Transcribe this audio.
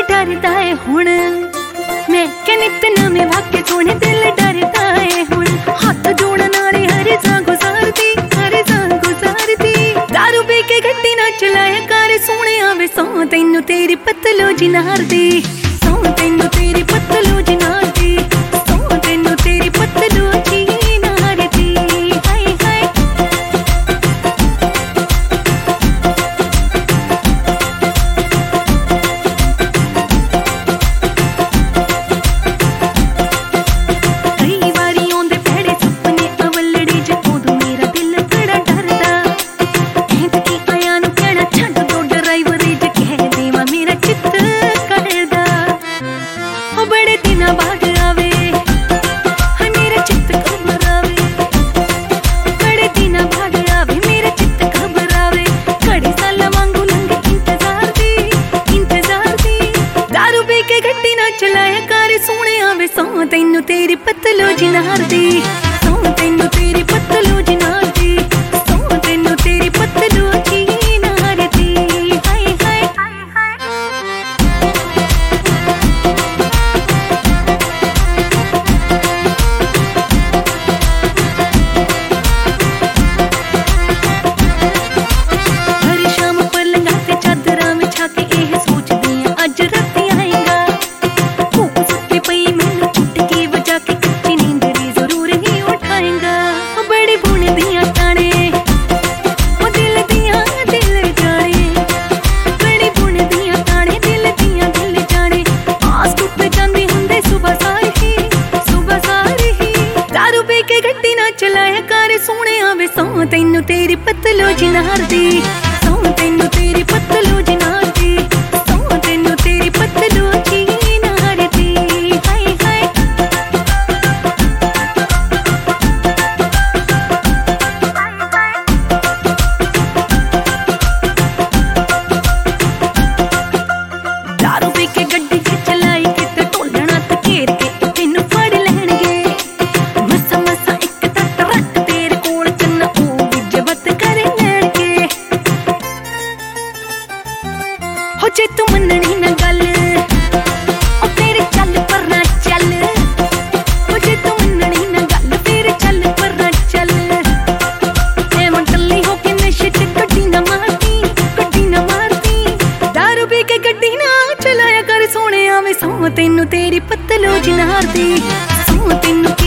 डरदा है हुण मैं क्या नित नवे वाक्य सोने दिल डरदा है हुण हाथ जोड़न नाले हर जा गुजारदी दारू पी के गड्डी ना चलाया कर सोने आवे सौ तैनू तेरी पतलो जिनार दी सौ तैनू तेरी पतलो जिनार दी सौ तैनू तेरी पतलो जिनार दी हाय हाय कई बारी आउंदे भैड़े सपने अवलड़े जे उदों मेरा दिल बड़ा डरदा कहत की आया नू कहना छड्ड दो ड्राइवर जे कह देवा मेरा चित्त करदा ओ बड़े दिना बाद आवे हाय मेरा चित्त घबरावे बड़े दिना बाद आवे मेरा चित्त घबरावे घड़ी साल वांगू लंघे इंतजार दी दारू पी के गड्डी ना चलाया कर सोने आवे सौ तैनू तेरी पतलो जिनार दी सौ तैनू तेरी पतलो जिनार दी सौ तैनू तेरी पतलो जिनार दी हाय हाय हर शाम पलंगा ते चादरां विछा के एह सोचदी आं अज राती आएगा भूख सुत्ती पई मैनू चुटकी बजा के कच्ची नींदड़ी जरूर ही उठाएगा ओ बड़ी बुन दियां ताने ओ दिल दियां दिल जाने बड़ी बुन दियां ताने दिल दियां दिल जाने आस टुट जांदी हुंदे सुबह सार ही दारू पी के गड्डी ना चलाया कर सोने आवे सौ तैनू तेरी पतलो जिनार दी सौ तैनू तेरी पतलो जिनार दी सौ तैनू तेरी पतलो जिनार दी हाय हाय दारू पी के गड्डी च चलाई किते ढोलना ते घेर के तैनू फड़ लैणगे मसा मसा इक तट रख तेरे कोल चन्ना ओ विजवत कर लैणगे हो जे तू मननी ना गल ओ तेरे चल पर ना चल हो जे तू मननी ना गल तेरे चल पर ना चल एवं टल्ली हो के नशे च गड्डी ना मारती दारू पी के गड्डी ना चलाया कर सोने आवे सौ तैनू तेरी पतलो जिनार दी सौ तैनू